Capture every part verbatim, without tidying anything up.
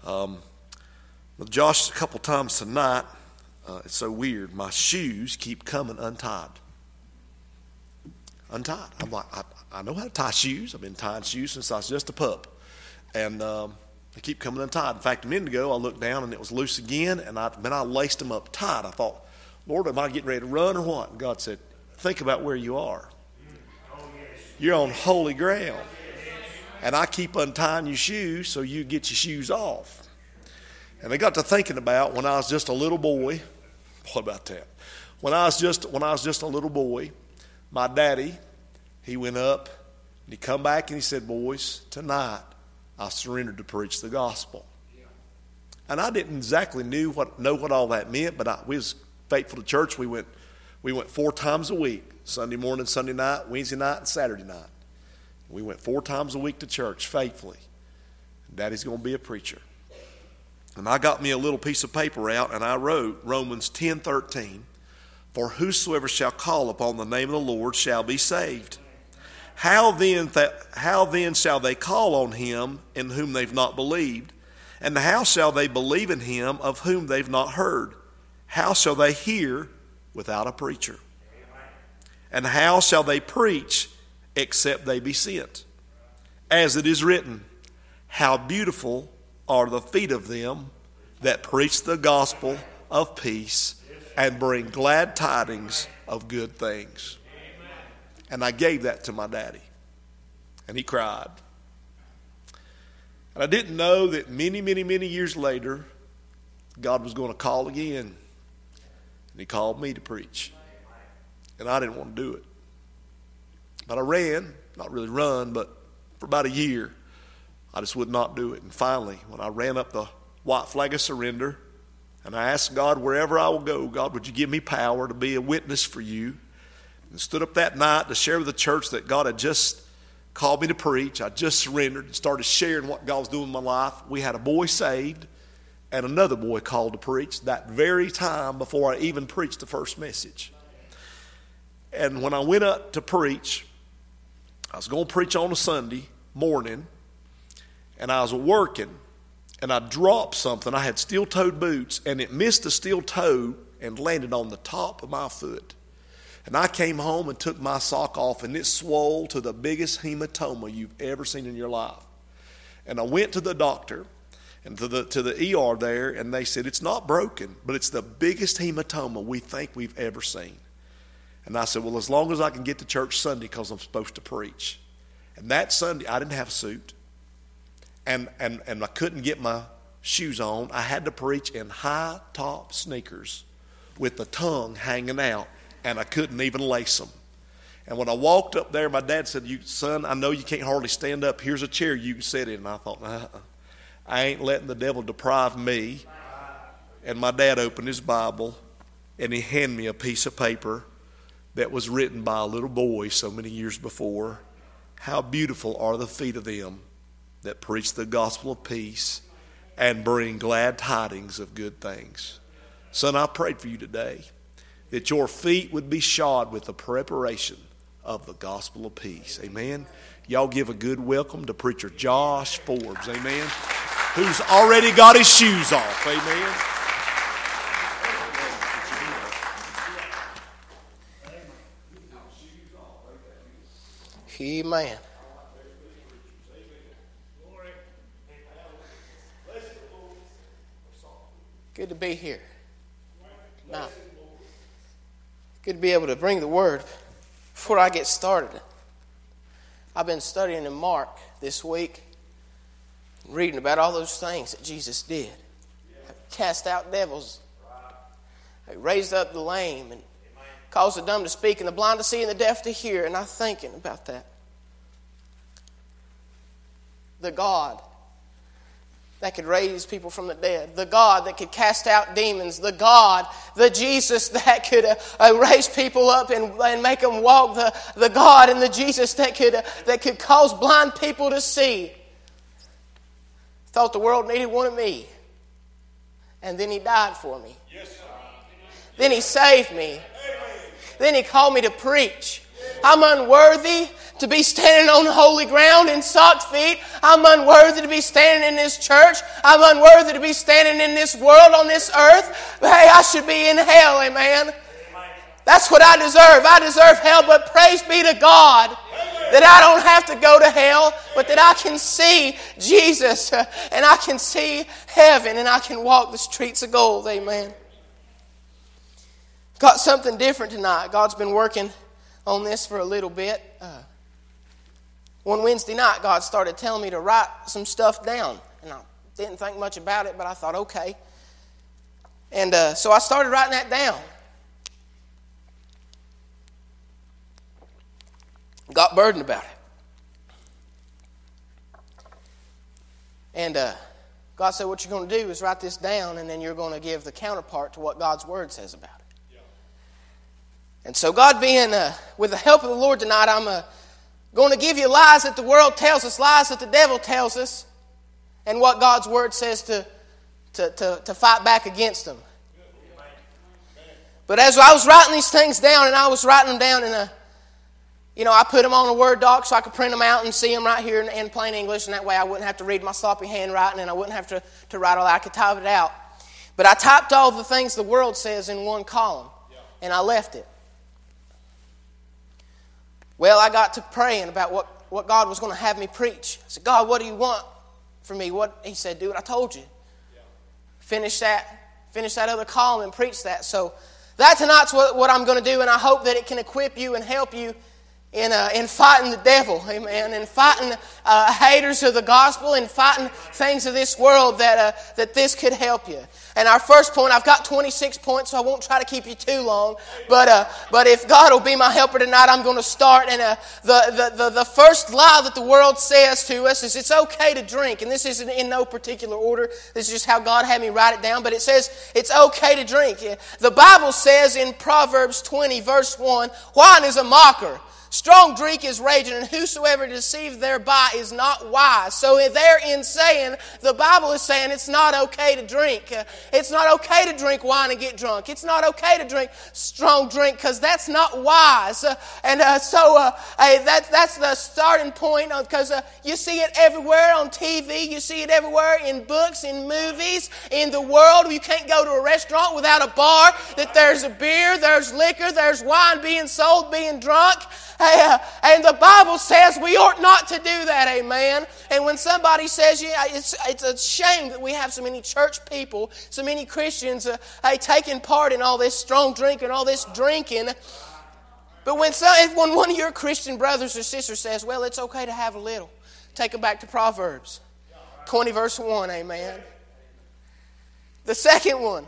Um, with Josh a couple times tonight, uh, it's so weird. My shoes keep coming untied. Untied. I'm like, I, I know how to tie shoes. I've been tying shoes since I was just a pup. And um, they keep coming untied. In fact, a minute ago, I looked down and it was loose again, and I, man, I laced them up tight. I thought, Lord, am I getting ready to run or what? And God said, think about where you are. You're on holy ground. And I keep untying your shoes so you get your shoes off. And I got to thinking about when I was just a little boy. What about that? When I was just when I was just a little boy, my daddy, he went up and he come back and he said, boys, tonight I surrendered to preach the gospel. And I didn't exactly knew what know what all that meant, but I, we was faithful to church. We went we went four times a week, Sunday morning, Sunday night, Wednesday night, and Saturday night. We went four times a week to church faithfully. Daddy's going to be a preacher. And I got me a little piece of paper out, and I wrote Romans ten thirteen. For whosoever shall call upon the name of the Lord shall be saved. How then, th- how then shall they call on him in whom they've not believed? And how shall they believe in him of whom they've not heard? How shall they hear without a preacher? And how shall they preach except they be sent? As it is written, how beautiful are the feet of them that preach the gospel of peace and bring glad tidings of good things. And I gave that to my daddy, and he cried. And I didn't know that many, many, many years later, God was going to call again. And he called me to preach. And I didn't want to do it. But I ran, not really run, but for about a year, I just would not do it. And finally, when I ran up the white flag of surrender, and I asked God, wherever I will go, God, would you give me power to be a witness for you? And stood up that night to share with the church that God had just called me to preach. I just surrendered and started sharing what God was doing in my life. We had a boy saved and another boy called to preach that very time before I even preached the first message. And when I went up to preach, I was going to preach on a Sunday morning, and I was working, and I dropped something. I had steel-toed boots, and it missed the steel toe and landed on the top of my foot. And I came home and took my sock off, and it swelled to the biggest hematoma you've ever seen in your life. And I went to the doctor and to the to the E R there, and they said, it's not broken, but it's the biggest hematoma we think we've ever seen. And I said, well, as long as I can get to church Sunday because I'm supposed to preach. And that Sunday, I didn't have a suit. And, and, and I couldn't get my shoes on. I had to preach in high-top sneakers with the tongue hanging out, and I couldn't even lace them. And when I walked up there, my dad said, "You son, I know you can't hardly stand up. Here's a chair you can sit in." And I thought, uh-uh. I ain't letting the devil deprive me. And my dad opened his Bible, and he handed me a piece of paper that was written by a little boy so many years before. How beautiful are the feet of them that preach the gospel of peace and bring glad tidings of good things. Son, I prayed for you today that your feet would be shod with the preparation of the gospel of peace. Amen. Y'all give a good welcome to preacher Josh Forbes. Amen. Who's already got his shoes off. Amen. Amen. Good to be here. Now, good to be able to bring the word. Before I get started, I've been studying in Mark this week, reading about all those things that Jesus did. Cast out devils, he raised up the lame, and caused the dumb to speak, and the blind to see, and the deaf to hear. And I'm thinking about that. The God that could raise people from the dead, the God that could cast out demons, the God, the Jesus that could uh, uh, raise people up and, and make them walk, the, the God and the Jesus that could uh, that could cause blind people to see. Thought the world needed one of me, and then he died for me. Yes, sir. Then he saved me. Amen. Then he called me to preach. I'm unworthy. to be standing on holy ground in socked feet. I'm unworthy to be standing in this church. I'm unworthy to be standing in this world on this earth. But hey, I should be in hell, amen. That's what I deserve. I deserve hell, but praise be to God that I don't have to go to hell, but that I can see Jesus uh, and I can see heaven and I can walk the streets of gold, amen. Got something different tonight. God's been working on this for a little bit. Uh, one Wednesday night, God started telling me to write some stuff down. And I didn't think much about it, but I thought, okay. And uh, so I started writing that down. Got burdened about it. And uh, God said, what you're going to do is write this down, and then you're going to give the counterpart to what God's Word says about it. Yeah. And so God being, uh, with the help of the Lord tonight, I'm uh, going to give you lies that the world tells us, lies that the devil tells us, and what God's Word says to, to, to, to fight back against them. But as I was writing these things down, and I was writing them down in a You know, I put them on a Word doc so I could print them out and see them right here in, in plain English, and that way I wouldn't have to read my sloppy handwriting and I wouldn't have to, to write all that. I could type it out. But I typed all the things the world says in one column, and I left it. Well, I got to praying about what, what God was going to have me preach. I said, God, what do you want for me? What He said, do what I told you. Finish that, finish that other column and preach that. So that tonight's what, what I'm going to do, and I hope that it can equip you and help you In, uh, in fighting the devil, amen, in fighting uh, haters of the gospel, in fighting things of this world, that uh, that this could help you. And our first point, I've got twenty-six points, so I won't try to keep you too long. But uh, but if God will be my helper tonight, I'm going to start. And uh, the, the, the, the first lie that the world says to us is it's okay to drink. And this isn't in no particular order. This is just how God had me write it down. But it says it's okay to drink. The Bible says in Proverbs twenty, verse one, wine is a mocker. Strong drink is raging, and whosoever deceived thereby is not wise. So therein saying, the Bible is saying it's not okay to drink. It's not okay to drink wine and get drunk. It's not okay to drink strong drink because that's not wise. And uh, so uh, hey, that, that's the starting point because uh, you see it everywhere on T V. You see it everywhere in books, in movies, in the world. You can't go to a restaurant without a bar that there's a beer, there's liquor, there's wine being sold, being drunk. Hey, uh, and the Bible says we ought not to do that, amen. And when somebody says, yeah, it's, it's a shame that we have so many church people, so many Christians uh, hey, taking part in all this strong drink and all this drinking. But when, some, when one of your Christian brothers or sisters says, well, it's okay to have a little, take them back to Proverbs twenty, verse one, amen. The second one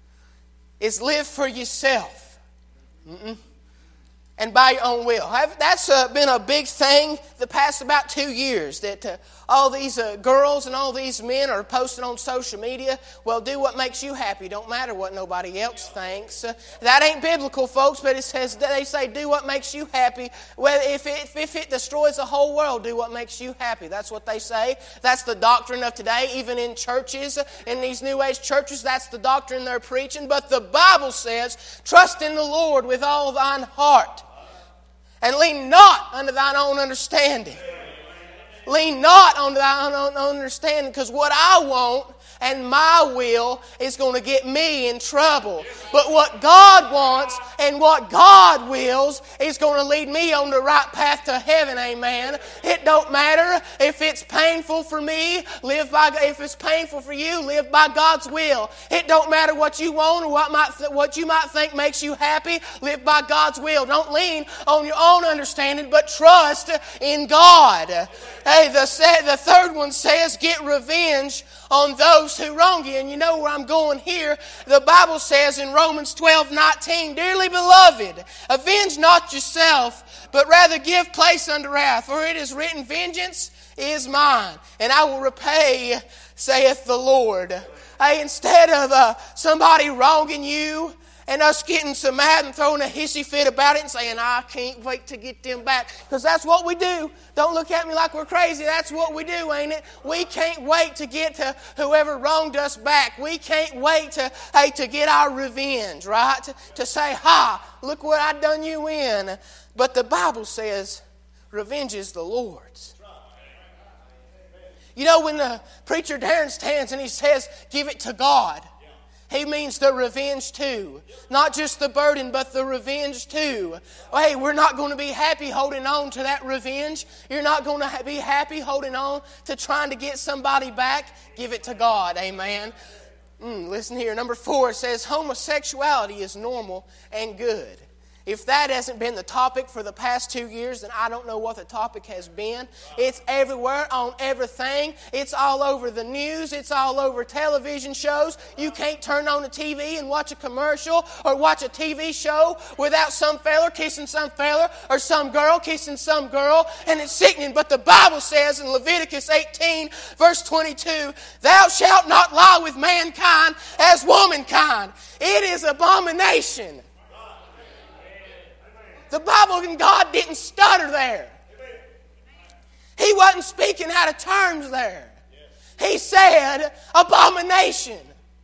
is live for yourself. Mm-mm. And by your own will. That's uh, been a big thing the past about two years. That uh, all these uh, girls and all these men are posting on social media. Well, do what makes you happy. Don't matter what nobody else thinks. Uh, that ain't biblical, folks. But it says they say do what makes you happy. Well, if it, if it destroys the whole world, do what makes you happy. That's what they say. That's the doctrine of today. Even in churches, in these New Age churches, that's the doctrine they're preaching. But the Bible says, trust in the Lord with all thine heart. And lean not unto thine own understanding. Lean not unto thine own understanding, because what I want and my will is going to get me in trouble. But what God wants and what God wills is going to lead me on the right path to heaven, amen. It don't matter if it's painful for me, live by, if it's painful for you, live by God's will. It don't matter what you want or what might what you might think makes you happy, live by God's will. Don't lean on your own understanding, but trust in God. Hey, the, the third one says, get revenge on those who wrong you. And you know where I'm going here. The Bible says in Romans twelve nineteen, dearly beloved, avenge not yourself, but rather give place unto wrath. For it is written, vengeance is mine, and I will repay, saith the Lord. Hey, instead of uh, somebody wronging you, and us getting so mad and throwing a hissy fit about it and saying, I can't wait to get them back. Because that's what we do. Don't look at me like we're crazy. That's what we do, ain't it? We can't wait to get to whoever wronged us back. We can't wait to, hey, to get our revenge, right? To, to say, ha, look what I done you in. But the Bible says, Revenge is the Lord's. You know, when the preacher Darren stands and he says, give it to God, he means the revenge too. Not just the burden, but the revenge too. Hey, we're not going to be happy holding on to that revenge. You're not going to be happy holding on to trying to get somebody back. Give it to God. Amen. Mm, listen here. Number four, it says homosexuality is normal and good. If that hasn't been the topic for the past two years, then I don't know what the topic has been. It's everywhere, on everything. It's all over the news. It's all over television shows. You can't turn on the T V and watch a commercial or watch a T V show without some feller kissing some feller or some girl kissing some girl, and it's sickening. But the Bible says in Leviticus eighteen, verse twenty-two, thou shalt not lie with mankind as womankind. It is abomination. The Bible and God didn't stutter there. He wasn't speaking out of terms there. He said abomination.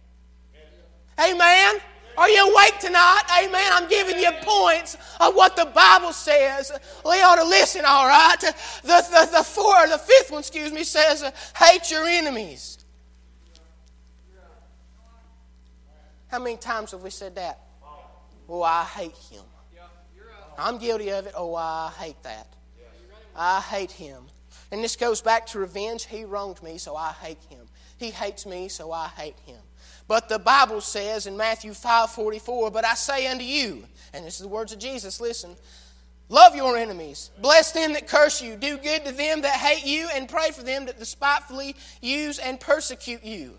Amen? Are you awake tonight? Amen? I'm giving you points of what the Bible says. We ought to listen, all right? The, the, the, four, the fifth one, excuse me, says hate your enemies. How many times have we said that? Oh, I hate him. I'm guilty of it. Oh, I hate that. I hate him. And this goes back to revenge. He wronged me, so I hate him. He hates me, so I hate him. But the Bible says in Matthew five forty-four, but I say unto you, and this is the words of Jesus, listen, love your enemies. Bless them that curse you. Do good to them that hate you, and pray for them that despitefully use and persecute you.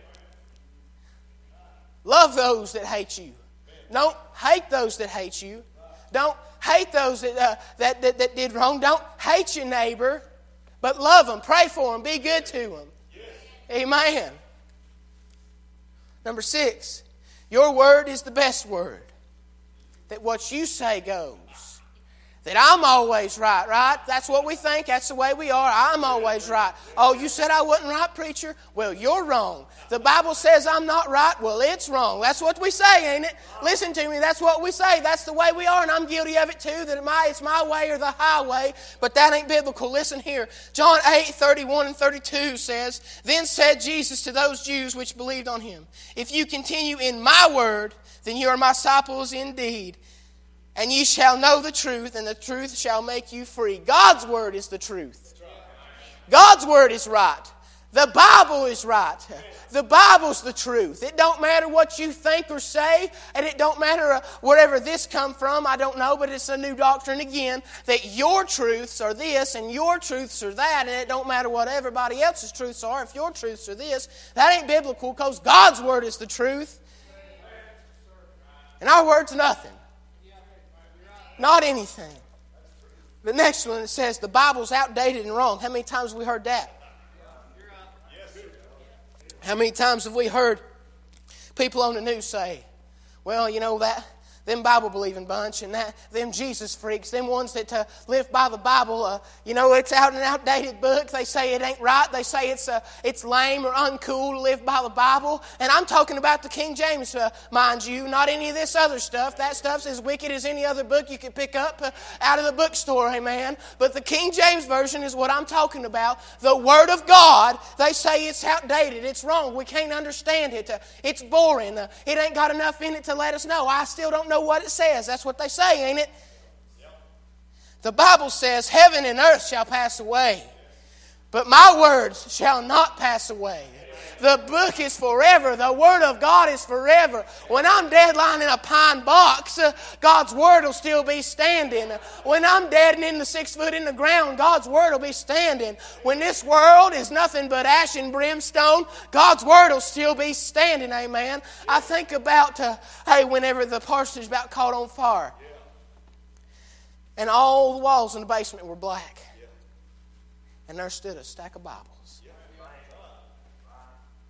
Love those that hate you. Don't hate those that hate you. Don't hate those that, uh, that, that, that did wrong. Don't hate your neighbor, but love them. Pray for them. Be good to them. Yes. Amen. Number six, your word is the best word. That what you say goes. That I'm always right, right? That's what we think. That's the way we are. I'm always right. Oh, you said I wasn't right, preacher? Well, you're wrong. The Bible says I'm not right. Well, it's wrong. That's what we say, ain't it? Listen to me. That's what we say. That's the way we are, and I'm guilty of it too, that it's my way or the highway, but that ain't biblical. Listen here. John eight, thirty-one and thirty-two says, then said Jesus to those Jews which believed on him, if you continue in my word, then you are my disciples indeed. And ye shall know the truth, and the truth shall make you free. God's word is the truth. God's word is right. The Bible is right. The Bible's the truth. It don't matter what you think or say, and it don't matter wherever this come from. I don't know, but it's a new doctrine again, that your truths are this and your truths are that, and it don't matter what everybody else's truths are. If your truths are this, that ain't biblical, because God's word is the truth. And our word's nothing. Not anything. The next one, it says the Bible's outdated and wrong. How many times have we heard that? How many times have we heard people on the news say, well, you know, that them Bible-believing bunch and that them Jesus freaks, them ones that uh, live by the Bible, uh, you know, it's out an outdated book. They say it ain't right. They say it's uh, it's lame or uncool to live by the Bible. And I'm talking about the King James, uh, mind you, not any of this other stuff. That stuff's as wicked as any other book you could pick up uh, out of the bookstore, amen. But the King James Version is what I'm talking about. The Word of God, they say it's outdated. It's wrong. We can't understand it. Uh, it's boring. Uh, it ain't got enough in it to let us know. I still don't know what it says. That's what they say, ain't it? Yep. The Bible says heaven and earth shall pass away, but my words shall not pass away. The book is forever. The Word of God is forever. When I'm dead lying in a pine box, uh, God's Word will still be standing. When I'm dead and in the six foot in the ground, God's Word will be standing. When this world is nothing but ash and brimstone, God's Word will still be standing, amen. I think about, uh, hey, whenever the parsonage about caught on fire, and all the walls in the basement were black, and there stood a stack of Bibles.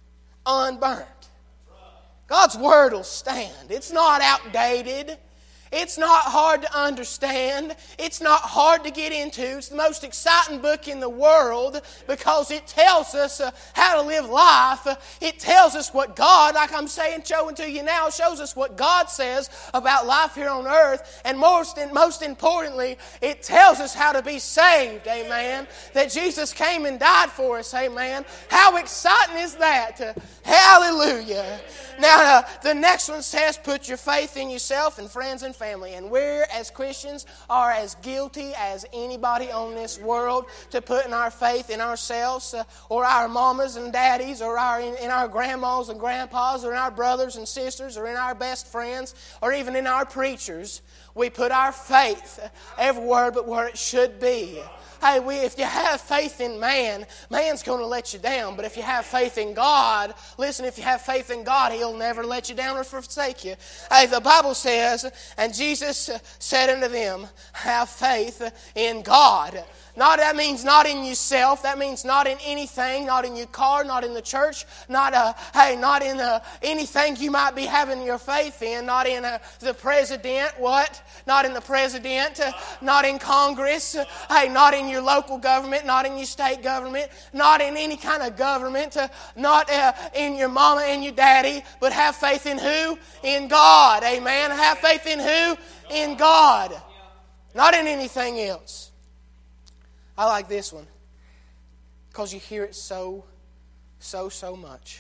Unburnt. God's Word will stand. It's not outdated. It's not hard to understand. It's not hard to get into. It's the most exciting book in the world because it tells us uh, how to live life. Uh, it tells us what God, like I'm saying, showing to you now, shows us what God says about life here on earth. And most, and most importantly, it tells us how to be saved. Amen. That Jesus came and died for us. Amen. How exciting is that? Uh, hallelujah. Now, uh, the next one says, put your faith in yourself and friends and family. And we, as Christians, are as guilty as anybody on this world to putting our faith in ourselves uh, or our mamas and daddies or our, in, in our grandmas and grandpas or in our brothers and sisters or in our best friends or even in our preachers. We put our faith everywhere but where it should be. Hey, we, if you have faith in man, man's going to let you down. But if you have faith in God, listen, if you have faith in God, He'll never let you down or forsake you. Hey, the Bible says, and Jesus said unto them, have faith in God. Not, that means not in yourself. That means not in anything. Not in your car. Not in the church. Not uh, hey, not in uh, anything you might be having your faith in. Not in uh, the president. What? Not in the president. Uh, not in Congress. Uh, hey, not in your local government. Not in your state government. Not in any kind of government. Uh, not uh, in your mama and your daddy. But have faith in who? In God. Amen. Have faith in who? In God. Not in anything else. I like this one because you hear it so, so, so much.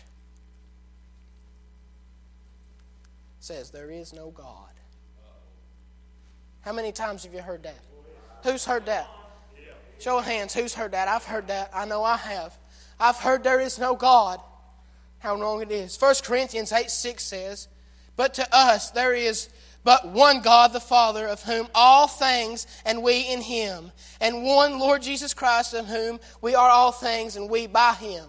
It says, there is no God. How many times have you heard that? Who's heard that? Show of hands, who's heard that? I've heard that. I know I have. I've heard there is no God. How wrong it is. First Corinthians eight six says, but to us there is but one God, the Father, of whom all things, and we in Him. And one Lord Jesus Christ, of whom we are all things, and we by Him.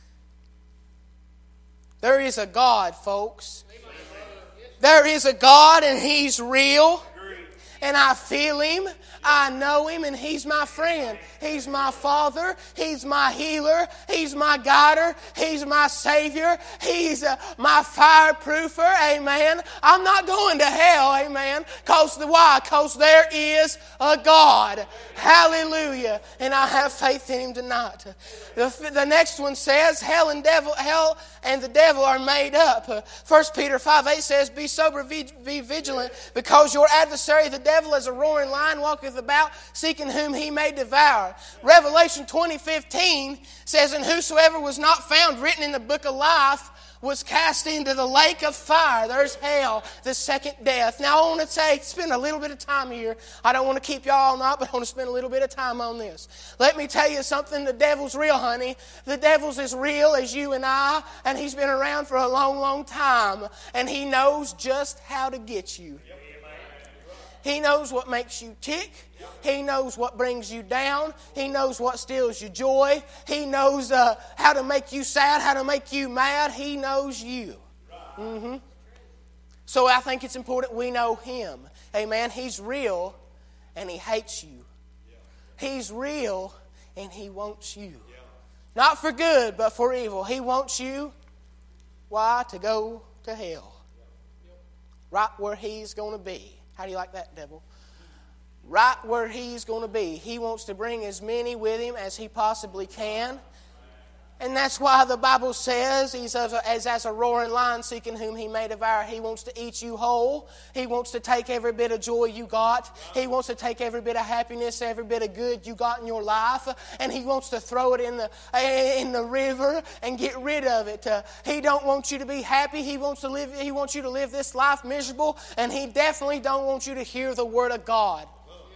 There is a God, folks. There is a God, and He's real. And I feel Him. I know Him, and He's my friend. He's my Father. He's my healer. He's my guider. He's my Savior. He's uh, my fireproofer. Amen. I'm not going to hell. Amen. Cause the why? Because there is a God. Hallelujah. And I have faith in Him tonight. The, the next one says, hell and devil, hell and the devil are made up. First Peter five eight says, be sober, be vigilant, because your adversary, the devil, as a roaring lion, walketh about, seeking whom he may devour. Revelation twenty fifteen says, and whosoever was not found written in the book of life was cast into the lake of fire. There's hell, the second death. Now I want to say, spend a little bit of time here. I don't want to keep you all night, but I want to spend a little bit of time on this. Let me tell you something. The devil's real, honey. The devil's as real as you and I, and he's been around for a long, long time, and he knows just how to get you. He knows what makes you tick. He knows what brings you down. He knows what steals your joy. He knows uh, how to make you sad, how to make you mad. He knows you. Mm-hmm. So I think it's important we know Him. Amen. He's real and He hates you. He's real and He wants you. Not for good, but for evil. He wants you, why? To go to hell. Right where He's going to be. How do you like that, devil? Right where he's going to be. He wants to bring as many with him as he possibly can. And that's why the Bible says he's as, a, as, as a roaring lion seeking whom he may devour. He wants to eat you whole. He wants to take every bit of joy you got. He wants to take every bit of happiness, every bit of good you got in your life. And he wants to throw it in the, in the river and get rid of it. Uh, he don't want you to be happy. He wants to live. He wants you to live this life miserable. And he definitely don't want you to hear the Word of God.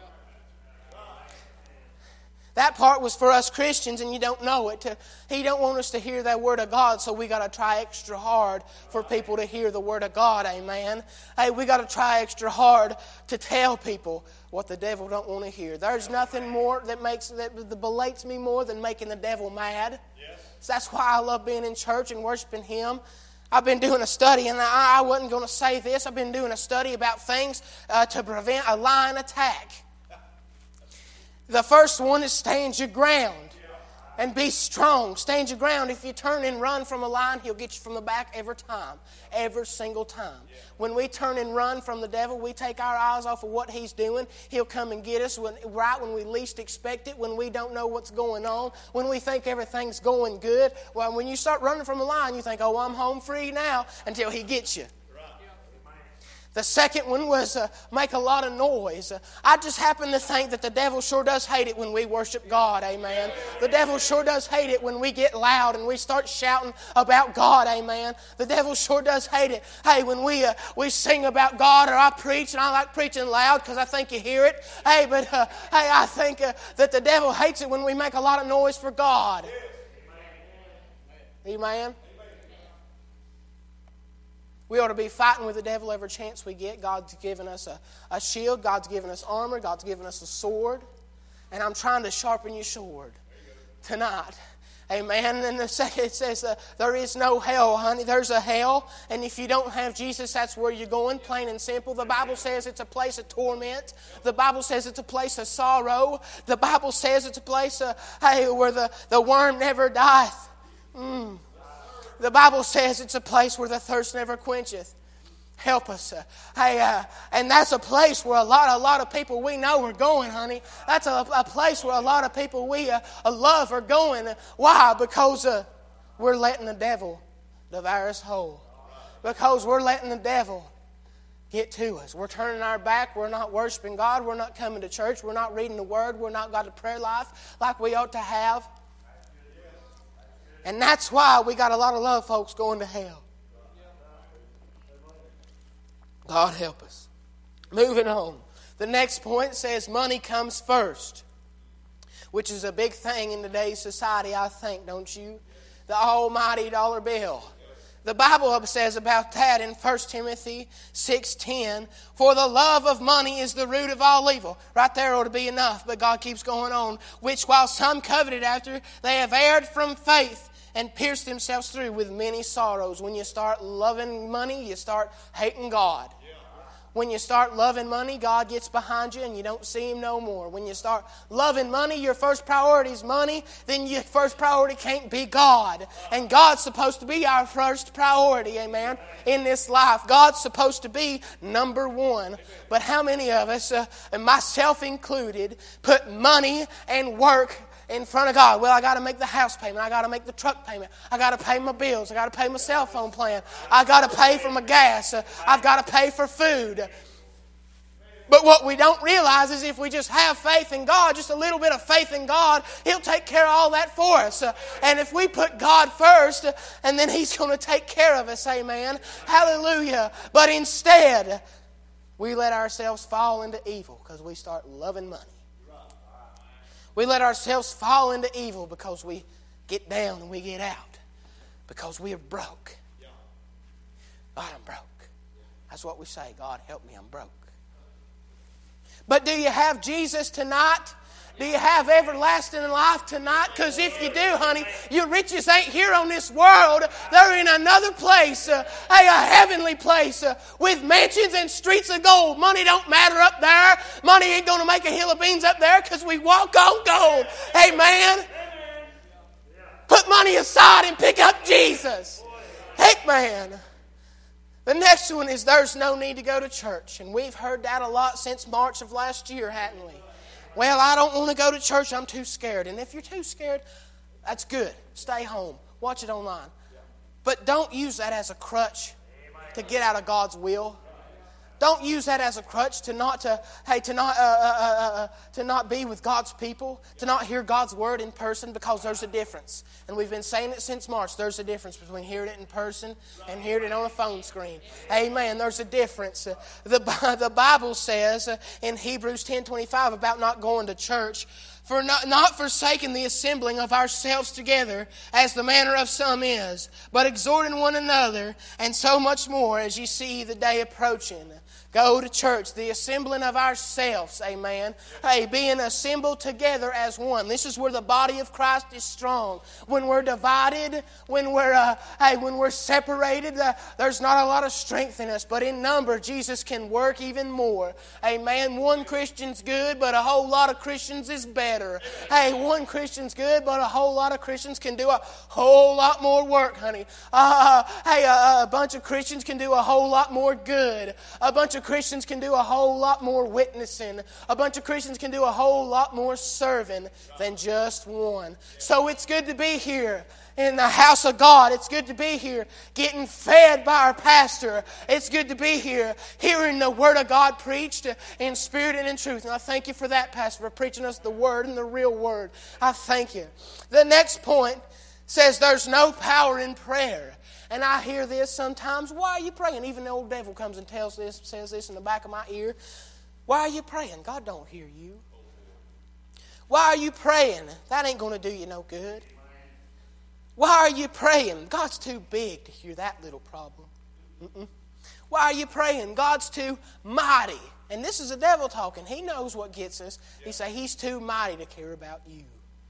That part was for us Christians, and you don't know it. He don't want us to hear that Word of God, so we got to try extra hard for people to hear the Word of God. Amen. Hey, we got to try extra hard to tell people what the devil don't want to hear. There's nothing more that makes that belates me more than making the devil mad. Yes. So that's why I love being in church and worshiping Him. I've been doing a study, and I, I wasn't going to say this. I've been doing a study about things uh, to prevent a lion attack. The first one is stand your ground. And be strong. Stand your ground. If you turn and run from a lion, he'll get you from the back every time. Every single time. When we turn and run from the devil, we take our eyes off of what he's doing. He'll come and get us when, right when we least expect it, when we don't know what's going on, when we think everything's going good. Well, when you start running from a lion, you think, oh, I'm home free now, until he gets you. The second one was uh, make a lot of noise. Uh, I just happen to think that the devil sure does hate it when we worship God, amen. The devil sure does hate it when we get loud and we start shouting about God, amen. The devil sure does hate it. Hey, when we uh, we sing about God, or I preach, and I like preaching loud because I think you hear it. Hey, but uh, hey, I think uh, that the devil hates it when we make a lot of noise for God. Amen. We ought to be fighting with the devil every chance we get. God's given us a, a shield. God's given us armor. God's given us a sword. And I'm trying to sharpen your sword tonight. Amen. And then the second, it says uh, there is no hell, honey. There's a hell. And if you don't have Jesus, that's where you're going, plain and simple. The Bible says it's a place of torment. The Bible says it's a place of sorrow. The Bible says it's a place of, hey, where the, the worm never dieth. Mm. The Bible says it's a place where the thirst never quencheth. Help us. Uh, hey, uh, and that's a place where a lot, a lot of people we know are going, honey. That's a, a place where a lot of people we uh, love are going. Why? Because uh, we're letting the devil devour us whole. Because we're letting the devil get to us. We're turning our back. We're not worshiping God. We're not coming to church. We're not reading the Word. We're not got a prayer life like we ought to have. And that's why we got a lot of love folks going to hell. God help us. Moving on. The next point says money comes first, which is a big thing in today's society, I think, don't you? The almighty dollar bill. The Bible says about that in First Timothy six ten, for the love of money is the root of all evil. Right there ought to be enough, but God keeps going on. Which while some coveted after, they have erred from faith and pierced themselves through with many sorrows. When you start loving money, you start hating God. When you start loving money, God gets behind you and you don't see Him no more. When you start loving money, your first priority is money, then your first priority can't be God. And God's supposed to be our first priority, amen, in this life. God's supposed to be number one. But how many of us, uh, and myself included, put money and work in front of God? Well, I got to make the house payment. I got to make the truck payment. I got to pay my bills. I got to pay my cell phone plan. I got to pay for my gas. I've got to pay for food. But what we don't realize is if we just have faith in God, just a little bit of faith in God, He'll take care of all that for us. And if we put God first, and then He's going to take care of us, amen. Hallelujah. But instead, we let ourselves fall into evil because we start loving money. We let ourselves fall into evil because we get down and we get out. Because we are broke. God, I'm broke. That's what we say. God, help me, I'm broke. But do you have Jesus tonight? Do you have everlasting life tonight? Because if you do, honey, your riches ain't here on this world. They're in another place, uh, a, a heavenly place uh, with mansions and streets of gold. Money don't matter up there. Money ain't going to make a hill of beans up there because we walk on gold. Amen. Put money aside and pick up Jesus. Heck, man. The next one is there's no need to go to church. And we've heard that a lot since March of last year, hadn't we? Well, I don't want to go to church. I'm too scared. And if you're too scared, that's good. Stay home. Watch it online. But don't use that as a crutch to get out of God's will. Don't use that as a crutch to not to hey to not uh, uh, uh, uh, to not be with God's people, to not hear God's word in person, because there's a difference. And we've been saying it since March. There's a difference between hearing it in person and hearing it on a phone screen. Amen. There's a difference. Uh, the the Bible says uh, in Hebrews ten twenty-five about not going to church. For not, not forsaking the assembling of ourselves together, as the manner of some is, but exhorting one another, and so much more as you see the day approaching. Go to church, the assembling of ourselves, amen. Hey, being assembled together as one. This is where the body of Christ is strong. When we're divided, when we're uh, hey, when we're separated, uh, there's not a lot of strength in us. But in number, Jesus can work even more. Amen. One Christian's good, but a whole lot of Christians is better. Hey, one Christian's good, but a whole lot of Christians can do a whole lot more work, honey. Uh, hey, a, a bunch of Christians can do a whole lot more good. A bunch of Christians can do a whole lot more witnessing. A bunch of Christians can do a whole lot more serving than just one. So it's good to be here in the house of God. It's good to be here getting fed by our pastor. It's good to be here hearing the Word of God preached in spirit and in truth. And I thank you for that, Pastor, for preaching us the Word and the real Word. I thank you. The next point says there's no power in prayer. And I hear this sometimes. Why are you praying? Even the old devil comes and tells this, says this in the back of my ear. Why are you praying? God don't hear you. Why are you praying? That ain't going to do you no good. Why are you praying? God's too big to hear that little problem. Mm-mm. Why are you praying? God's too mighty. And this is the devil talking. He knows what gets us. He say he's too mighty to care about you.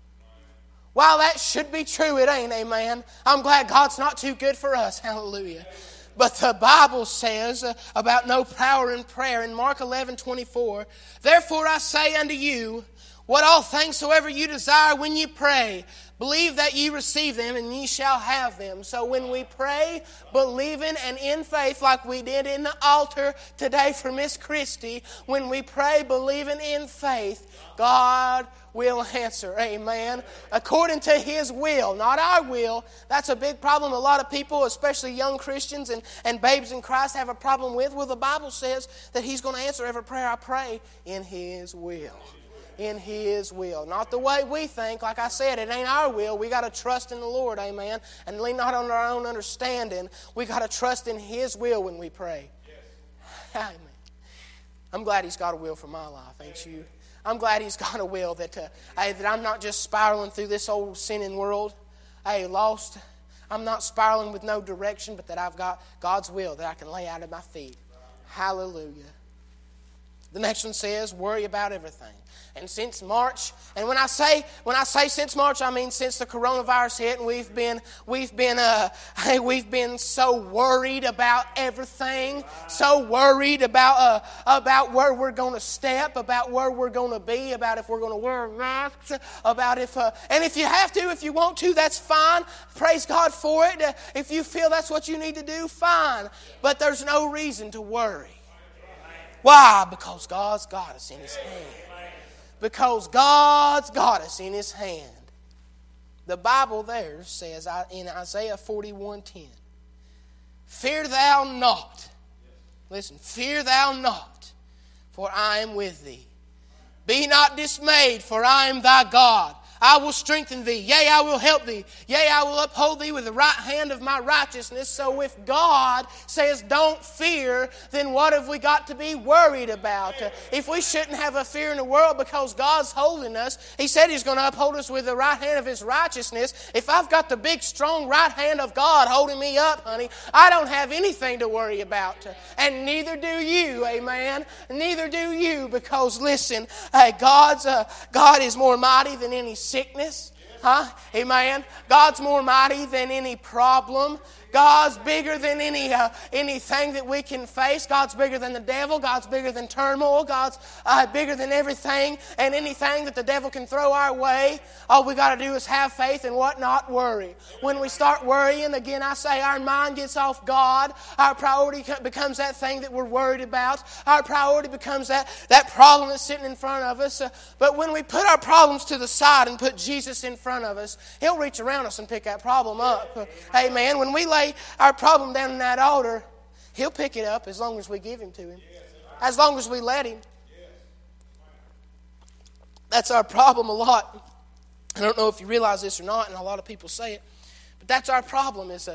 While that should be true, it ain't, amen. I'm glad God's not too good for us. Hallelujah. But the Bible says uh, about no power in prayer in Mark eleven twenty-four, therefore I say unto you, what all things soever you desire when you pray, believe that ye receive them and ye shall have them. So when we pray, believing and in faith like we did in the altar today for Miss Christie, when we pray, believing in faith, God will answer. Amen. According to His will, not our will. That's a big problem a lot of people, especially young Christians and, and babes in Christ, have a problem with. Well, the Bible says that He's going to answer every prayer I pray in His will. In His will. Not the way we think. Like I said, it ain't our will. We got to trust in the Lord, amen, and lean not on our own understanding. We got to trust in His will when we pray. Yes. Amen. I'm glad He's got a will for my life, ain't you? I'm glad He's got a will that, uh, hey, that I'm not just spiraling through this old sinning world, hey, lost. I'm not spiraling with no direction, but that I've got God's will that I can lay out at my feet. Hallelujah. The next one says, worry about everything. And since March, and when I say when I say since March, I mean since the coronavirus hit, and we've been we've been uh hey, we've been so worried about everything, so worried about uh about where we're going to step, about where we're going to be, about if we're going to wear masks, about if uh, and if you have to, if you want to, that's fine. Praise God for it. Uh, if you feel that's what you need to do, fine. But there's no reason to worry. Why? Because God's got us in His hand. Because God's got us in His hand. The Bible there says in Isaiah forty-one ten, fear thou not. Listen, fear thou not, for I am with thee. Be not dismayed, for I am thy God. I will strengthen thee. Yea, I will help thee. Yea, I will uphold thee with the right hand of my righteousness. So if God says don't fear, then what have we got to be worried about? Uh, if we shouldn't have a fear in the world because God's holding us, He said He's going to uphold us with the right hand of His righteousness. If I've got the big, strong right hand of God holding me up, honey, I don't have anything to worry about. Uh, and neither do you, amen? Neither do you, because listen, uh, God's uh, God is more mighty than any sickness, huh? Amen. God's more mighty than any problem. God's bigger than any uh, anything that we can face. God's bigger than the devil. God's bigger than turmoil. God's uh, bigger than everything and anything that the devil can throw our way. All we got to do is have faith and what? Not worry. When we start worrying, again, I say our mind gets off God. Our priority becomes that thing that we're worried about. Our priority becomes that, that problem that's sitting in front of us. Uh, but when we put our problems to the side and put Jesus in front of us, He'll reach around us and pick that problem up. Uh, amen. When we lay our problem down in that altar, He'll pick it up as long as we give Him to Him. As long as we let Him. That's our problem a lot. I don't know if you realize this or not, and a lot of people say it, but that's our problem is uh,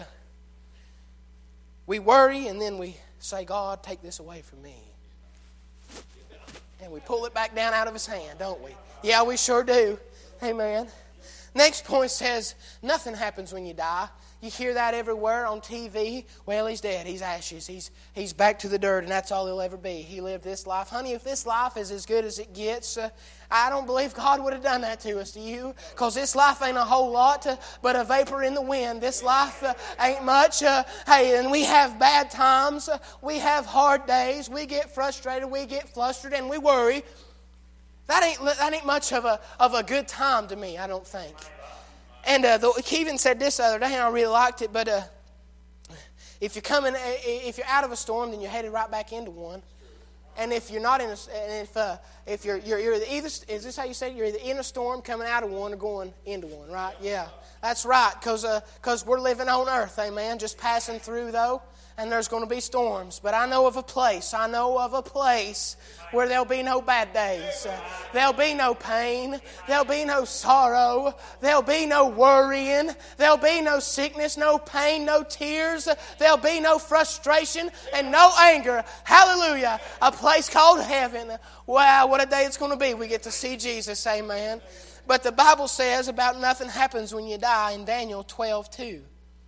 we worry and then we say, God, take this away from me. And we pull it back down out of His hand, don't we? Yeah, we sure do. Amen. Next point says, nothing happens when you die. You hear that everywhere on T V. Well, he's dead. He's ashes. He's he's back to the dirt, and that's all he'll ever be. He lived this life. Honey, if this life is as good as it gets, uh, I don't believe God would have done that to us, do you? Because this life ain't a whole lot, uh, but a vapor in the wind. This life uh, ain't much. Uh, hey, and we have bad times. Uh, we have hard days. We get frustrated. We get flustered, and we worry. That ain't that ain't much of a of a good time to me, I don't think. And uh, the, Kevin said this the other day, and I really liked it. But uh, if you're coming, if you're out of a storm, then you're headed right back into one. And if you're not in, a, and if uh, if you're you're, you're either, is this how you say it? You're either in a storm, coming out of one, or going into one, right? Yeah, that's right. Because uh, because we're living on earth, amen. Just passing through though. And there's going to be storms. But I know of a place, I know of a place where there'll be no bad days. Uh, there'll be no pain. There'll be no sorrow. There'll be no worrying. There'll be no sickness, no pain, no tears. There'll be no frustration and no anger. Hallelujah. A place called heaven. Wow, what a day it's going to be. We get to see Jesus, amen. But the Bible says about nothing happens when you die in Daniel twelve two.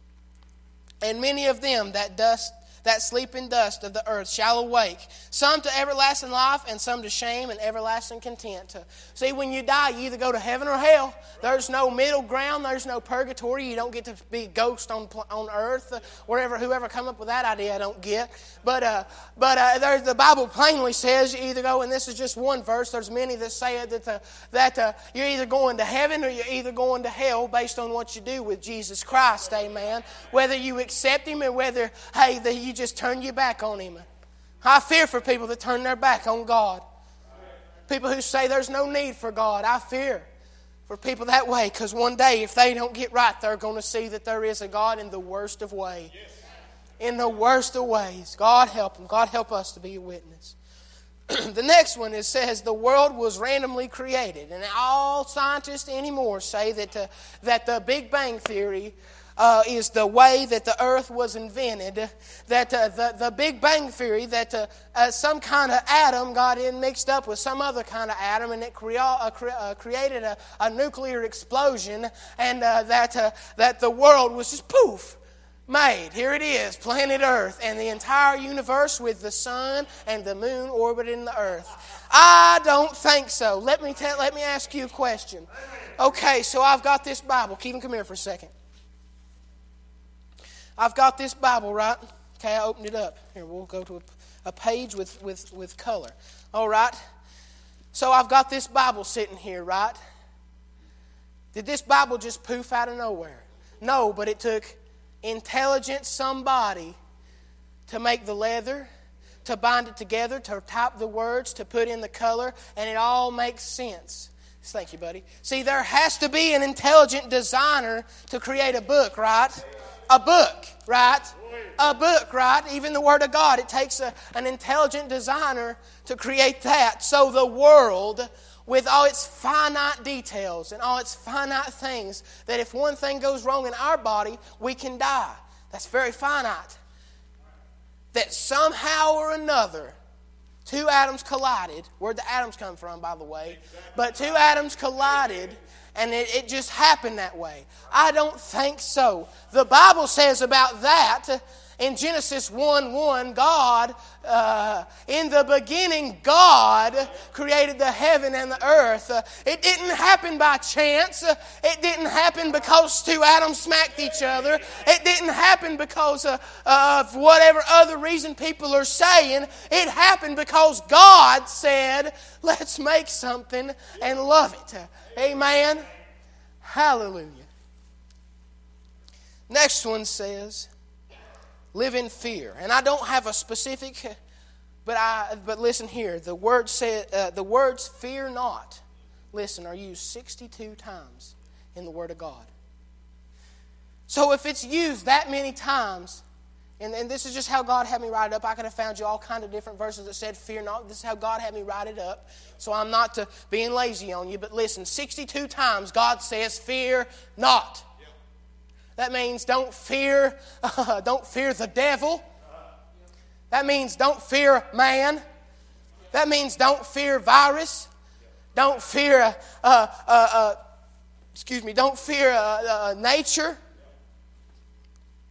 And many of them that dust, that sleep in dust of the earth shall awake, some to everlasting life and some to shame and everlasting content. See, when you die, you either go to heaven or hell. There's no middle ground. There's no purgatory. You don't get to be a ghost on on earth. Wherever, whoever come up with that idea, I don't get. But uh, but uh, there's, the Bible plainly says you either go, and this is just one verse. There's many that say it, that the, that uh, you're either going to heaven or you're either going to hell based on what you do with Jesus Christ. Amen. Whether you accept Him or whether hey that you just turn your back on Him. I fear for people that turn their back on God. People who say there's no need for God. I fear for people that way, because one day if they don't get right, they're going to see that there is a God in the worst of ways. In the worst of ways. God help them. God help us to be a witness. The next one, it says the world was randomly created. And all scientists anymore say that, uh, that the Big Bang Theory Uh, is the way that the earth was invented, that uh, the, the Big Bang Theory, that uh, uh, some kind of atom got in mixed up with some other kind of atom, and it crea- uh, cre- uh, created a, a nuclear explosion, and uh, that, uh, that the world was just poof, made. Here it is, planet Earth, and the entire universe with the sun and the moon orbiting the earth. I don't think so. Let me, tell, let me ask you a question. Okay, so I've got this Bible. Keaton, come here for a second. I've got this Bible, right? Okay, I opened it up. Here, we'll go to a, a page with, with, with color. All right? So I've got this Bible sitting here, right? Did this Bible just poof out of nowhere? No, but it took intelligent somebody to make the leather, to bind it together, to type the words, to put in the color, and it all makes sense. Thank you, buddy. See, there has to be an intelligent designer to create a book, right? A book, right? A book, right? Even the Word of God, it takes a, an intelligent designer to create that. So the world, with all its finite details and all its finite things, that if one thing goes wrong in our body, we can die. That's very finite. That somehow or another, two atoms collided. Where'd the atoms come from, by the way? But two atoms collided, and it, it just happened that way. I don't think so. The Bible says about that in Genesis one one, God, uh, in the beginning, God created the heaven and the earth. Uh, it didn't happen by chance. Uh, it didn't happen because two atoms smacked each other. It didn't happen because uh, of whatever other reason people are saying. It happened because God said, let's make something and love it. Amen. Hallelujah. Next one says, live in fear. And I don't have a specific, but I but listen here. The word said uh, the words "fear not," listen, are used sixty-two times in the Word of God. So if it's used that many times, and, and this is just how God had me write it up. I could have found you all kind of different verses that said "fear not." This is how God had me write it up. So I'm not to being lazy on you, but listen, sixty-two times God says, "Fear not." That means don't fear, uh, don't fear the devil. That means don't fear man. That means don't fear virus. Don't fear, uh, uh, uh, excuse me, don't fear uh, uh, nature.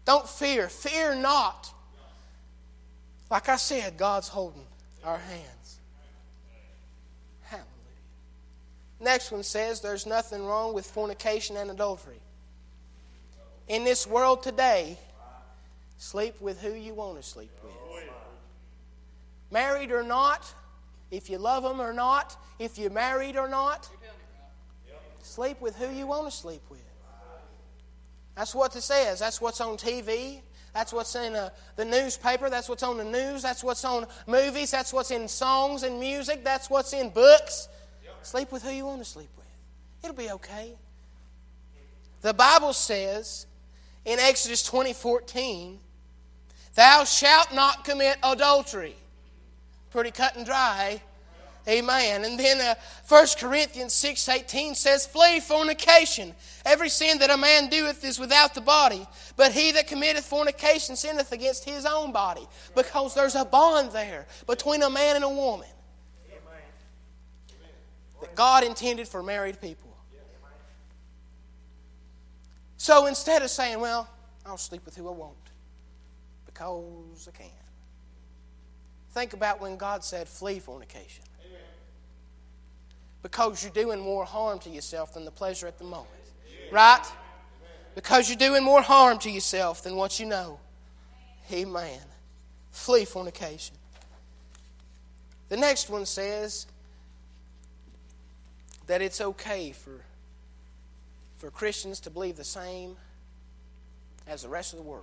Don't fear. Fear not. Like I said, God's holding our hands. Hallelujah. Next one says there's nothing wrong with fornication and adultery. In this world today, sleep with who you want to sleep with. Married or not, if you love them or not, if you're married or not, sleep with who you want to sleep with. That's what it says. That's what's on T V. That's what's in uh, the newspaper. That's what's on the news. That's what's on movies. That's what's in songs and music. That's what's in books. Sleep with who you want to sleep with. It'll be okay. The Bible says in Exodus twenty fourteen, thou shalt not commit adultery. Pretty cut and dry. Amen. And then uh, First Corinthians six eighteen says, flee fornication. Every sin that a man doeth is without the body, but he that committeth fornication sinneth against his own body, because there's a bond there between a man and a woman that God intended for married people. So instead of saying, well, I'll sleep with who I want because I can, think about when God said flee fornication. Because you're doing more harm to yourself than the pleasure at the moment. Right? Because you're doing more harm to yourself than what you know. Amen. Flee fornication. The next one says that it's okay for, for Christians to believe the same as the rest of the world.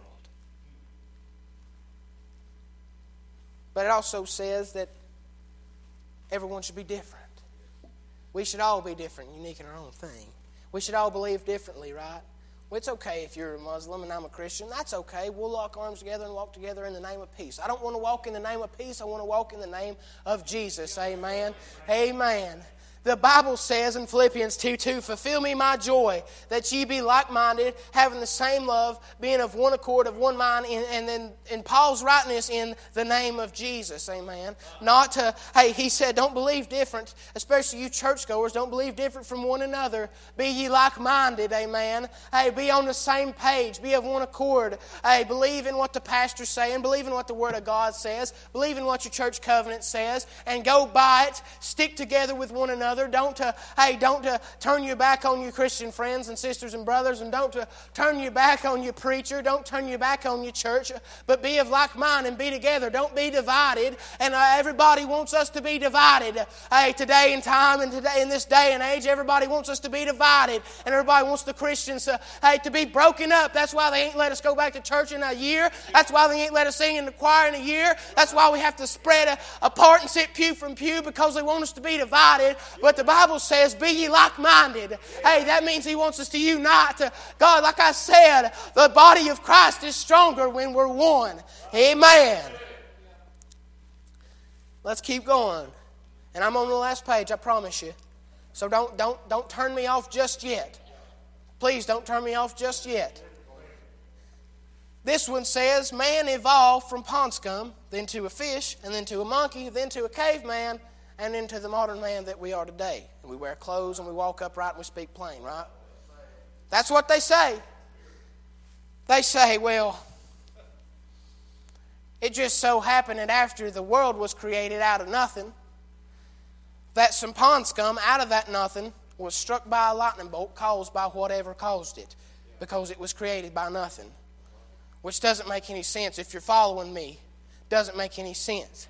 But it also says that everyone should be different. We should all be different, unique in our own thing. We should all believe differently, right? Well, it's okay if you're a Muslim and I'm a Christian. That's okay. We'll lock arms together and walk together in the name of peace. I don't want to walk in the name of peace. I want to walk in the name of Jesus. Amen. Amen. The Bible says in Philippians two two, fulfill me my joy, that ye be like-minded, having the same love, being of one accord, of one mind. And then in Paul's writing this in the name of Jesus. Amen. Not to, hey, he said, don't believe different, especially you churchgoers, don't believe different from one another. Be ye like-minded. Amen. Hey, be on the same page. Be of one accord. Hey, believe in what the pastor's saying. Believe in what the Word of God says. Believe in what your church covenant says. And go by it. Stick together with one another. Don't to, hey, don't to turn your back on your Christian friends and sisters and brothers, and don't to turn your back on your preacher. Don't turn your back on your church, but be of like mind and be together. Don't be divided. And uh, everybody wants us to be divided. Hey, today in time and today in this day and age, everybody wants us to be divided, and everybody wants the Christians, uh, hey, to be broken up. That's why they ain't let us go back to church in a year. That's why they ain't let us sing in the choir in a year. That's why we have to spread uh, apart and sit pew from pew, because they want us to be divided. But the Bible says, be ye like-minded. Hey, that means He wants us to unite. God, like I said, the body of Christ is stronger when we're one. Amen. Let's keep going. And I'm on the last page, I promise you. So don't, don't, don't turn me off just yet. Please don't turn me off just yet. This one says, man evolved from pond scum, then to a fish, and then to a monkey, then to a caveman, and into the modern man that we are today. And we wear clothes and we walk upright and we speak plain, right? That's what they say. They say, well, it just so happened that after the world was created out of nothing, that some pond scum out of that nothing was struck by a lightning bolt caused by whatever caused it, because it was created by nothing. Which doesn't make any sense. If you're following me, doesn't make any sense.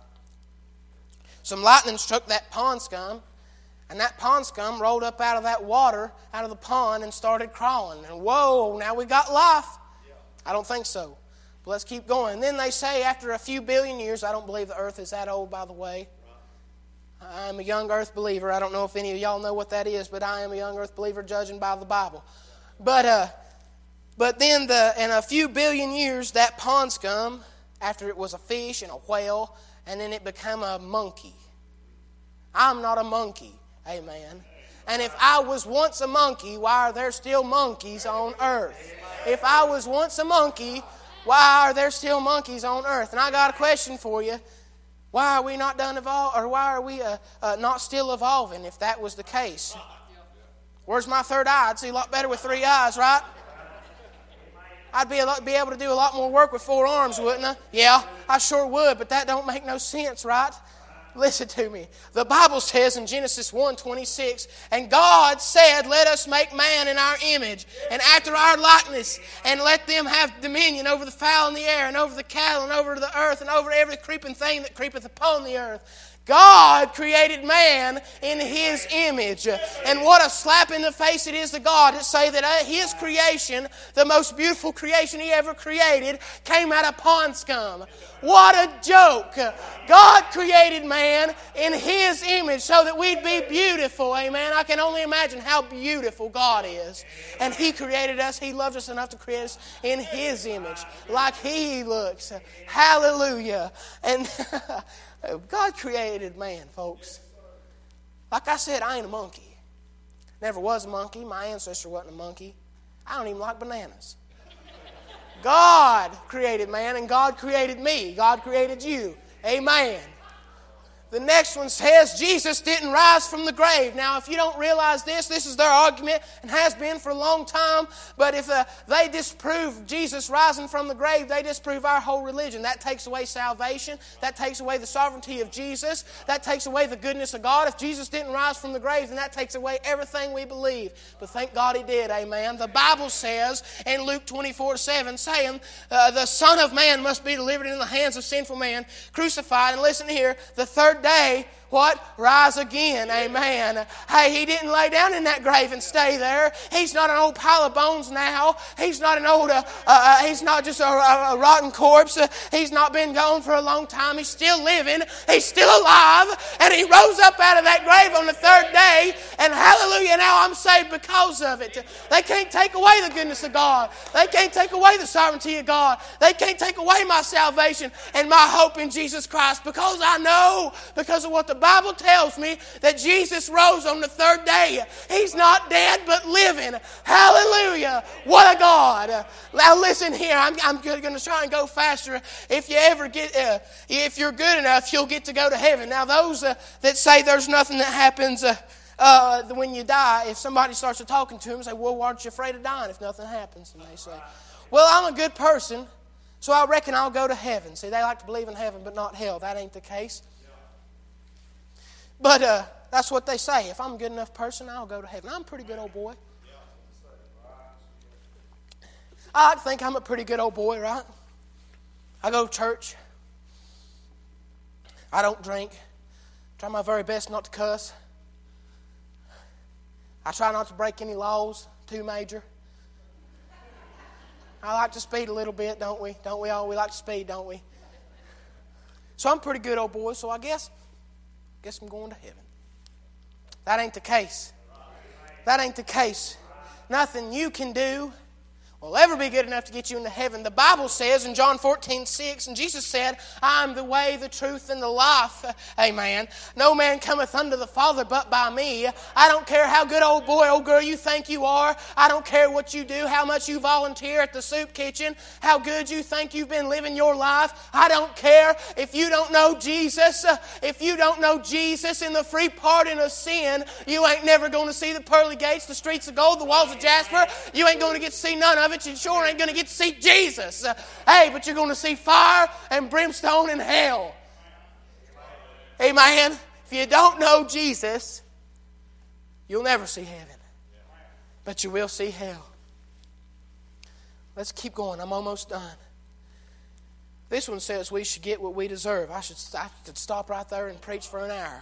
Some lightning struck that pond scum, and that pond scum rolled up out of that water, out of the pond, and started crawling. And whoa, now we got life. I don't think so. But let's keep going. And then they say after a few billion years, I don't believe the earth is that old, by the way. I'm a young earth believer. I don't know if any of y'all know what that is, but I am a young earth believer judging by the Bible. But uh, but then the in a few billion years, that pond scum, after it was a fish and a whale, and then it became a monkey. I'm not a monkey. Amen. And if I was once a monkey, why are there still monkeys on earth? If I was once a monkey, why are there still monkeys on earth? And I got a question for you. Why are we not done evolve, or why are we uh, uh, not still evolving if that was the case? Where's my third eye? I'd see a lot better with three eyes, right? I'd be, a lot, be able to do a lot more work with four arms, wouldn't I? Yeah, I sure would, but that don't make no sense, right? Listen to me. The Bible says in Genesis one twenty-six, and God said, let us make man in our image and after our likeness, and let them have dominion over the fowl in the air and over the cattle and over the earth and over every creeping thing that creepeth upon the earth. God created man in His image. And what a slap in the face it is to God to say that His creation, the most beautiful creation He ever created, came out of pond scum. What a joke. God created man in His image so that we'd be beautiful. Amen. I can only imagine how beautiful God is. And He created us. He loved us enough to create us in His image, like He looks. Hallelujah. And God created man, folks. Like I said, I ain't a monkey. Never was a monkey. My ancestor wasn't a monkey. I don't even like bananas. God created man, and God created me. God created you. Amen. The next one says Jesus didn't rise from the grave. Now, if you don't realize this, this is their argument and has been for a long time. But if uh, they disprove Jesus rising from the grave, they disprove our whole religion. That takes away salvation. That takes away the sovereignty of Jesus. That takes away the goodness of God. If Jesus didn't rise from the grave, then that takes away everything we believe. But thank God He did, amen. The Bible says in Luke twenty-four seven, saying, uh, the Son of Man must be delivered into the hands of sinful man, crucified. And listen here, the third day, what? Rise again. Amen. Hey, He didn't lay down in that grave and stay there. He's not an old pile of bones now. He's not an old, uh, uh, he's not just a, a, a rotten corpse. Uh, he's not been gone for a long time. He's still living. He's still alive. And He rose up out of that grave on the third day. And hallelujah, now I'm saved because of it. They can't take away the goodness of God. They can't take away the sovereignty of God. They can't take away my salvation and my hope in Jesus Christ, because I know, because of what the Bible tells me, that Jesus rose on the third day. He's not dead but living. Hallelujah. What a God. Now listen here. I'm, I'm going to try and go faster. If you ever get, uh, if you're good enough, you'll get to go to heaven. Now those uh, that say there's nothing that happens uh, uh, when you die, if somebody starts to talking to them, say, well, why aren't you afraid of dying if nothing happens? And they say, well, I'm a good person, so I reckon I'll go to heaven. See, they like to believe in heaven but not hell. That ain't the case. But uh, that's what they say. If I'm a good enough person, I'll go to heaven. I'm a pretty good old boy. I like to think I'm a pretty good old boy, right? I go to church. I don't drink. Try my very best not to cuss. I try not to break any laws too major. I like to speed a little bit, don't we? Don't we all? We like to speed, don't we? So I'm a pretty good old boy, so I guess... guess I'm going to heaven. That ain't the case. That ain't the case. Nothing you can do will ever be good enough to get you into heaven. The Bible says in John fourteen six, and Jesus said, I am the way, the truth, and the life. Amen. No man cometh unto the Father but by me. I don't care how good old boy, old girl you think you are. I don't care what you do, how much you volunteer at the soup kitchen, how good you think you've been living your life. I don't care. If you don't know Jesus, if you don't know Jesus in the free pardon of sin, you ain't never going to see the pearly gates, the streets of gold, the walls of jasper. You ain't going to get to see none of it. You sure ain't going to get to see Jesus. Uh, hey, but you're going to see fire and brimstone and hell. Amen. If you don't know Jesus, you'll never see heaven. But you will see hell. Let's keep going. I'm almost done. This one says we should get what we deserve. I should, I should stop right there and preach for an hour.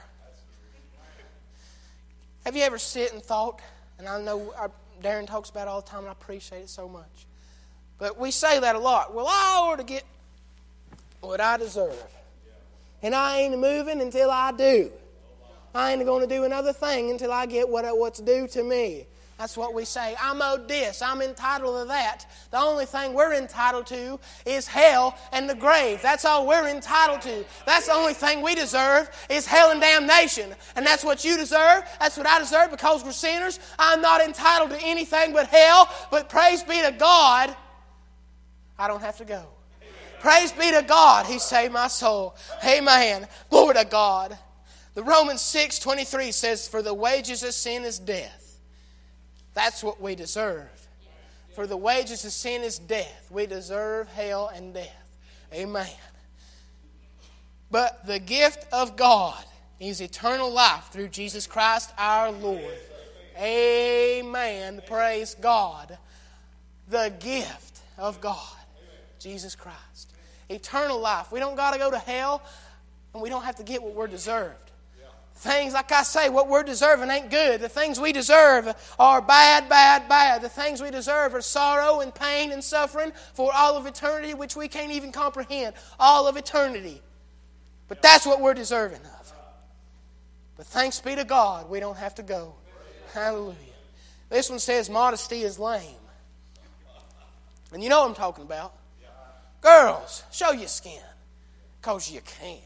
Have you ever sit and thought, and I know our Darren talks about it all the time, and I appreciate it so much. But we say that a lot. Well, I ought to get what I deserve. And I ain't moving until I do. I ain't going to do another thing until I get what what's due to me. That's what we say. I'm owed this. I'm entitled to that. The only thing we're entitled to is hell and the grave. That's all we're entitled to. That's the only thing we deserve is hell and damnation. And that's what you deserve. That's what I deserve because we're sinners. I'm not entitled to anything but hell. But praise be to God, I don't have to go. Praise be to God, He saved my soul. Amen. Glory to God. The Romans six twenty-three says, for the wages of sin is death. That's what we deserve. For the wages of sin is death. We deserve hell and death. Amen. But the gift of God is eternal life through Jesus Christ our Lord. Amen. Praise God. The gift of God, Jesus Christ. Eternal life. We don't got to go to hell, and we don't have to get what we're deserved. Things, like I say, what we're deserving ain't good. The things we deserve are bad, bad, bad. The things we deserve are sorrow and pain and suffering for all of eternity, which we can't even comprehend. All of eternity. But that's what we're deserving of. But thanks be to God, we don't have to go. Hallelujah. This one says modesty is lame. And you know what I'm talking about. Girls, show your skin. Because you can.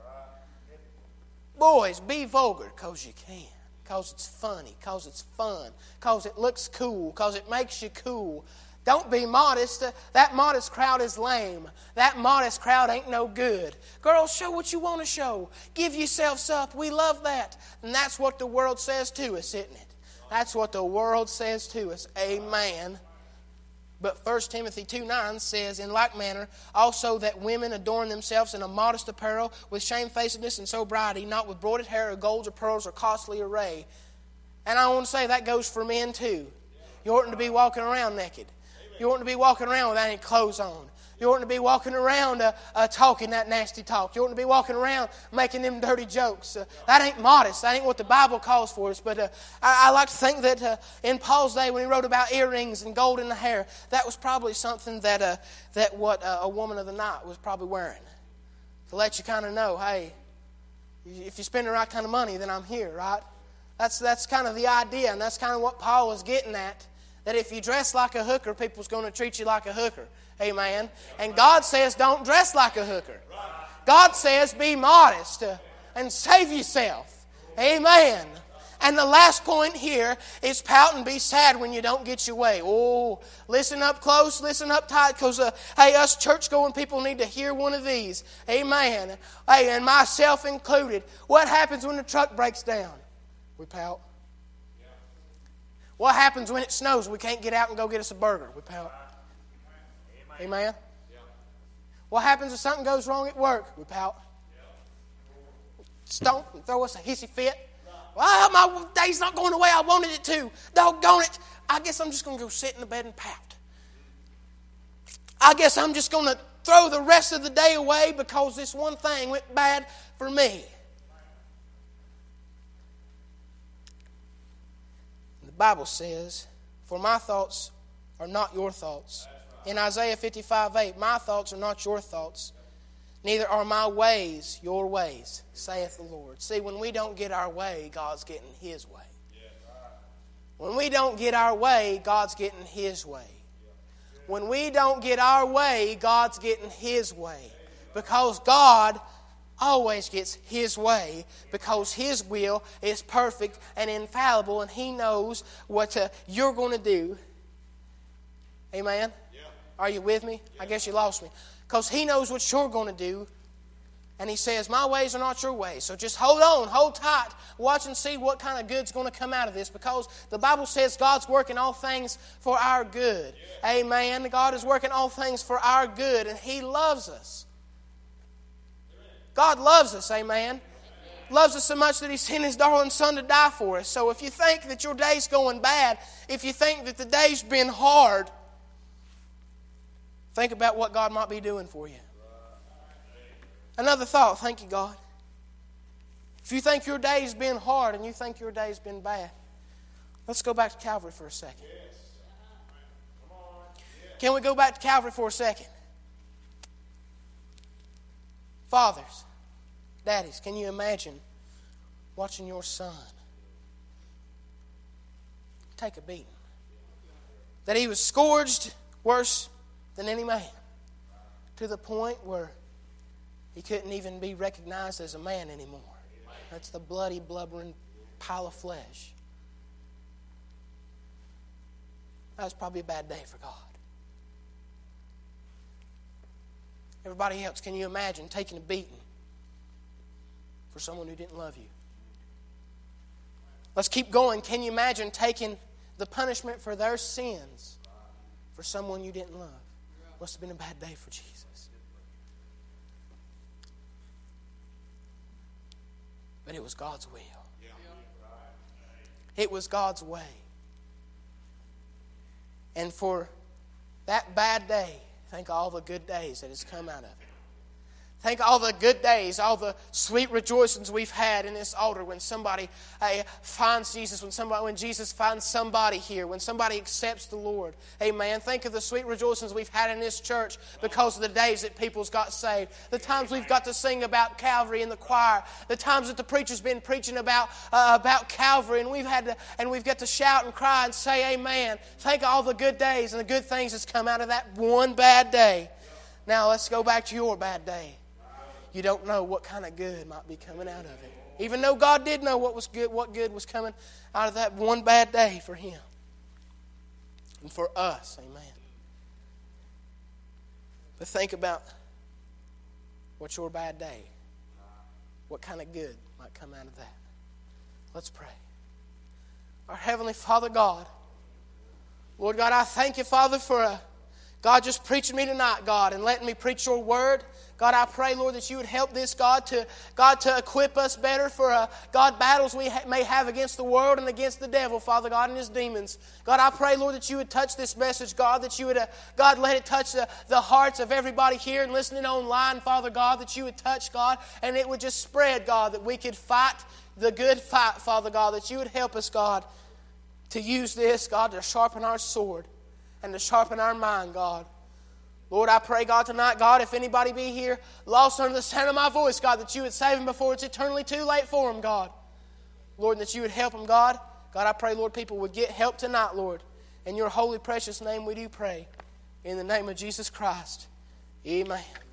Boys, be vulgar because you can. Because it's funny. Because it's fun. Because it looks cool. Because it makes you cool. Don't be modest. That modest crowd is lame. That modest crowd ain't no good. Girls, show what you want to show. Give yourselves up. We love that. And that's what the world says to us, isn't it? That's what the world says to us. Amen. But First Timothy two nine says, in like manner, also that women adorn themselves in a modest apparel, with shamefacedness and sobriety, not with broided hair or golds or pearls or costly array. And I want to say that goes for men too. You oughtn't to be walking around naked. You oughtn't to be walking around without any clothes on. You oughtn't to be walking around uh, uh, talking that nasty talk. You oughtn't to be walking around making them dirty jokes. Uh, that ain't modest. That ain't what the Bible calls for us. But uh, I, I like to think that uh, in Paul's day when he wrote about earrings and gold in the hair, that was probably something that uh, that what uh, a woman of the night was probably wearing. To let you kind of know, hey, if you spend the right kind of money, then I'm here, right? That's, that's kind of the idea, and that's kind of what Paul was getting at. That if you dress like a hooker, people's going to treat you like a hooker. Amen. And God says don't dress like a hooker. God says be modest and save yourself. Amen. And the last point here is pout and be sad when you don't get your way. Oh, listen up close, listen up tight, because, uh, hey, us church-going people need to hear one of these. Amen. Hey, and myself included. What happens when the truck breaks down? We pout. What happens when it snows? We can't get out and go get us a burger. We pout. Amen. Amen. Yeah. What happens if something goes wrong at work? We pout. Yeah. Stomp and throw us a hissy fit. Well, my day's not going the way I wanted it to. Doggone it. I guess I'm just going to go sit in the bed and pout. I guess I'm just going to throw the rest of the day away because this one thing went bad for me. The Bible says, for my thoughts are not your thoughts. In Isaiah fifty-five eight, my thoughts are not your thoughts, neither are my ways your ways, saith the Lord. See, when we don't get our way, God's getting His way. When we don't get our way, God's getting His way. When we don't get our way, God's getting His way. Because God always gets His way, because His will is perfect and infallible, and He knows what uh, you're going to do. Amen? Yeah. Are you with me? Yeah. I guess you lost me. Because He knows what you're going to do. And He says, my ways are not your ways. So just hold on, hold tight, watch and see what kind of good's going to come out of this. Because the Bible says God's working all things for our good. Yeah. Amen. God is working all things for our good, and He loves us. God loves us, amen. Loves us so much that He sent His darling Son to die for us. So if you think that your day's going bad, if you think that the day's been hard, think about what God might be doing for you. Another thought, thank you, God. If you think your day's been hard and you think your day's been bad, let's go back to Calvary for a second. Can we go back to Calvary for a second? Fathers, daddies, can you imagine watching your son take a beating? That he was scourged worse than any man, to the point where he couldn't even be recognized as a man anymore. That's the bloody, blubbering pile of flesh. That was probably a bad day for God. Everybody else, can you imagine taking a beating for someone who didn't love you? Let's keep going. Can you imagine taking the punishment for their sins for someone you didn't love. Must have been a bad day for Jesus. But it was God's will. It was God's way. And for that bad day, think of all the good days that has come out of it. Think of all the good days, all the sweet rejoicings we've had in this altar when somebody uh, finds Jesus, when somebody, when Jesus finds somebody here, when somebody accepts the Lord. Amen. Think of the sweet rejoicings we've had in this church because of the days that people's got saved. The times we've got to sing about Calvary in the choir. The times that the preacher's been preaching about uh, about Calvary, and we've had to, and we've got to shout and cry and say Amen. Think of all the good days and the good things that's come out of that one bad day. Now let's go back to your bad day. You don't know what kind of good might be coming out of it. Even though God did know what was good, what good was coming out of that one bad day for him. And for us, amen. But think about what's your bad day. What kind of good might come out of that. Let's pray. Our Heavenly Father God, Lord God, I thank you, Father, for uh, God just preaching me tonight, God, and letting me preach your word. God, I pray, Lord, that you would help this, God, to God to equip us better for, uh, God, battles we ha- may have against the world and against the devil, Father God, and his demons. God, I pray, Lord, that you would touch this message, God, that you would, uh, God, let it touch the, the hearts of everybody here and listening online, Father God, that you would touch, God, and it would just spread, God, that we could fight the good fight, Father God, that you would help us, God, to use this, God, to sharpen our sword and to sharpen our mind, God. Lord, I pray, God, tonight, God, if anybody be here lost under the sound of my voice, God, that you would save them before it's eternally too late for them, God. Lord, that you would help them, God. God, I pray, Lord, people would get help tonight, Lord. In your holy, precious name we do pray. In the name of Jesus Christ, amen.